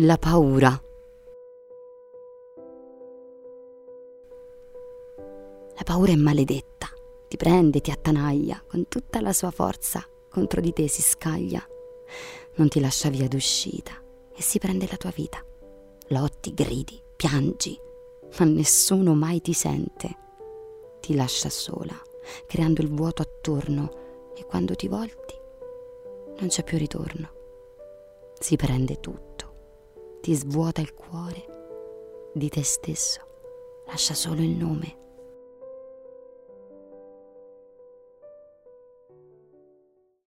La paura. La paura è maledetta, ti prende, ti attanaglia, con tutta la sua forza contro di te si scaglia, non ti lascia via d'uscita e si prende la tua vita. Lotti, gridi, piangi, ma nessuno mai ti sente. Ti lascia sola, creando il vuoto attorno, e quando ti volti non c'è più ritorno. Si prende tutto, ti svuota il cuore di te stesso, lascia solo il nome.